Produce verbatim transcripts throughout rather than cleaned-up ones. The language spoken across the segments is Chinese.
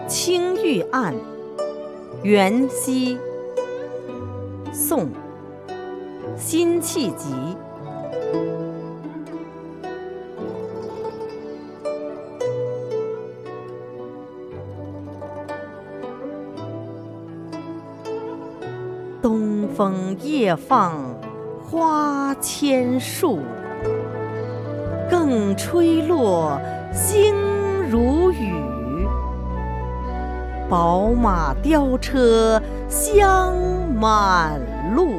青玉案·元夕，宋·辛弃疾。东风夜放花千树，更吹落，星如雨。宝马雕车香满路，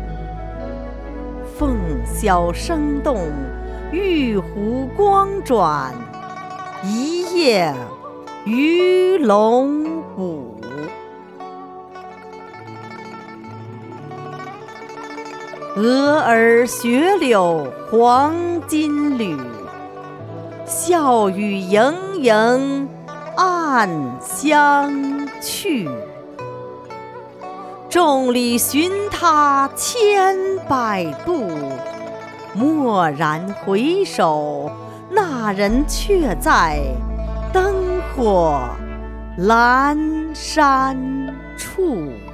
凤箫声动，玉壶光转，一夜鱼龙舞。蛾儿雪柳黄金缕，笑语盈盈暗香去。众里寻他千百度，蓦然回首，那人却在灯火阑珊处。